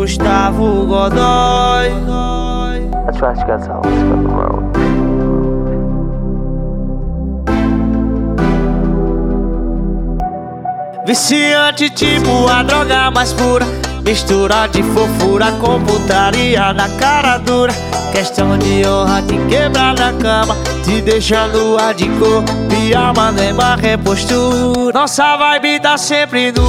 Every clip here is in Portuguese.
Gustavo Godoy. I tried to get out of the road. Viciante tipo a droga mais pura, mistura de fofura com putaria na cara dura. Questão de honra te quebra na cama, te deixa nua de cor e alma lembra repostura. Nossa vibe tá sempre no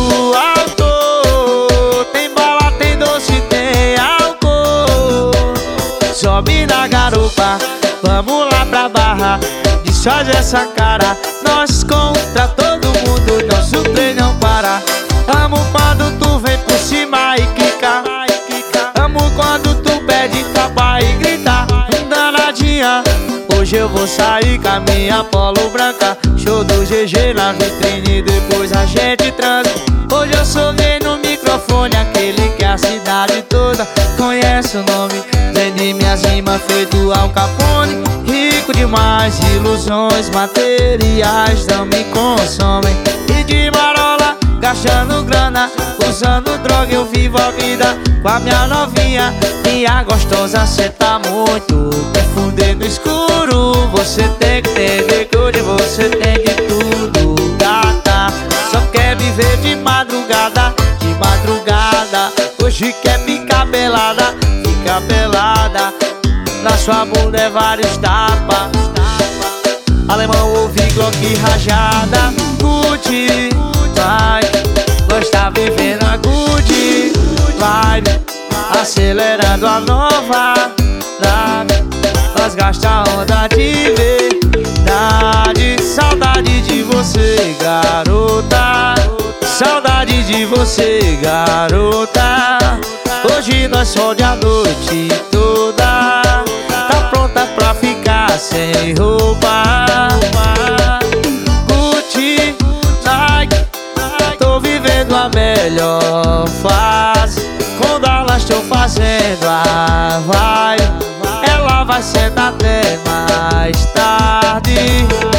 alto, tem bala, tem doce, tem álcool. Sobe na garupa, vamos lá pra barra, desfaz essa cara, nós contra todo mundo, nosso trem não para. Amo quando tu vem por cima e quica, amo quando tu pede capa e grita. Danadinha, hoje eu vou sair com a minha polo branca, show do GG na vitrine, depois a gente transa. Hoje eu soltei no microfone aquele que a cidade toda conhece o nome. Vendi minhas rimas feito Al Capone, rico demais, ilusões materiais não me consomem. E de marola, gastando grana, usando droga, eu vivo a vida com a minha novinha. Minha gostosa, cê tá muito, quer fuder no escuro. Você tem que entender que hoje você tem de tudo, gata. Só quer viver de madrugada, de madrugada. Hoje quer ficar pelada, fica pelada. Na sua bunda é vários tapas. Alemão ouvi Glock rajada. Gucci, vai, nós tá vivendo a Gucci vibe, acelerando a nova nave. Nós gasta onda de verdade. Saudade de você, garota, saudade de você, garota. Hoje nós fode a noite toda, tá pronta pra ficar sem roupa. Gucci, Nike, tô vivendo a melhor fase. Com Dallas tô fazendo a vibe, ela vai sentar até mais tarde.